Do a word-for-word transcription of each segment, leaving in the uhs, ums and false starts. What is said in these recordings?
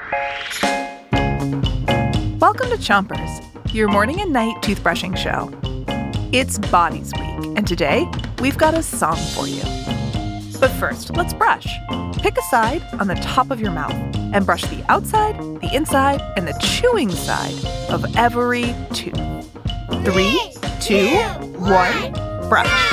Welcome to Chompers, your morning and night toothbrushing show. It's Bodies Week, and today we've got a song for you. But first, let's brush. Pick a side on the top of your mouth and brush the outside, the inside, and the chewing side of every tooth. Three, two, one, brush.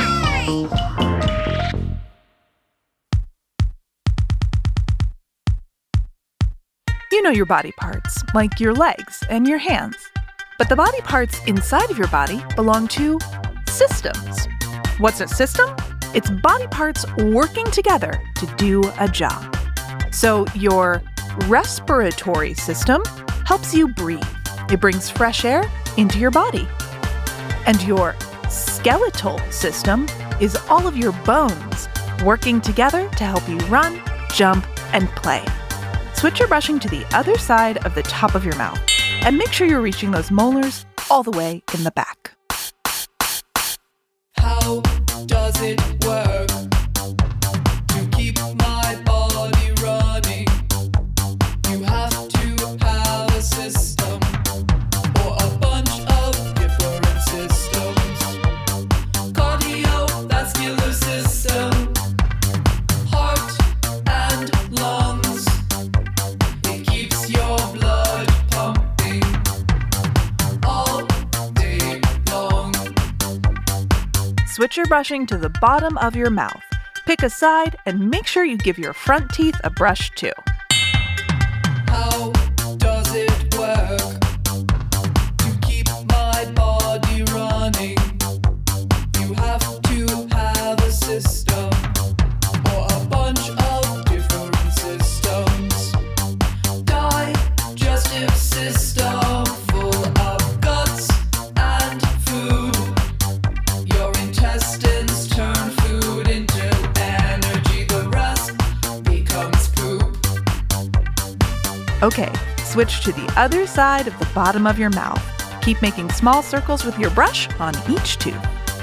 You know your body parts, like your legs and your hands. But the body parts inside of your body belong to systems. What's a system? It's body parts working together to do a job. So your respiratory system helps you breathe. It brings fresh air into your body. And your skeletal system is all of your bones working together to help you run, jump, and play. Switch your brushing to the other side of the top of your mouth and make sure you're reaching those molars all the way in the back. How does it work to keep my body running? You have to have a system or a bunch of different systems. Cardiovascular system, heart and lungs. It keeps your blood pumping all day long. Switch your brushing to the bottom of your mouth. Pick a side and make sure you give your front teeth a brush too. How does it work to keep my body running? You have to have a system or a bunch of different systems. Digestive system full of guts and food. Your intestines turn food into energy. The rest becomes poop. Okay, switch to the other side of the bottom of your mouth. Keep making small circles with your brush on each tooth.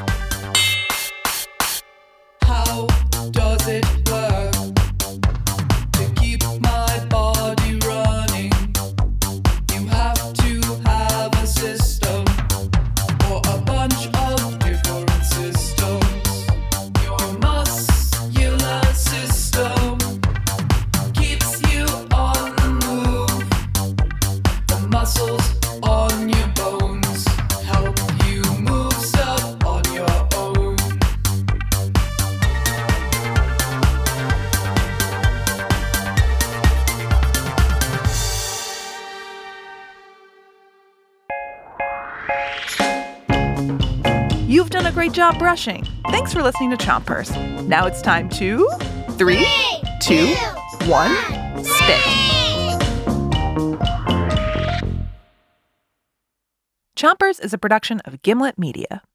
How does it work to keep my body running? You have to have a system or a bunch of different systems. Your muscular system keeps you on the move. The muscles on your bones help you move stuff on your own. You've done a great job brushing. Thanks for listening to Chompers. Now it's time to three, two, one, spit. Chompers is a production of Gimlet Media.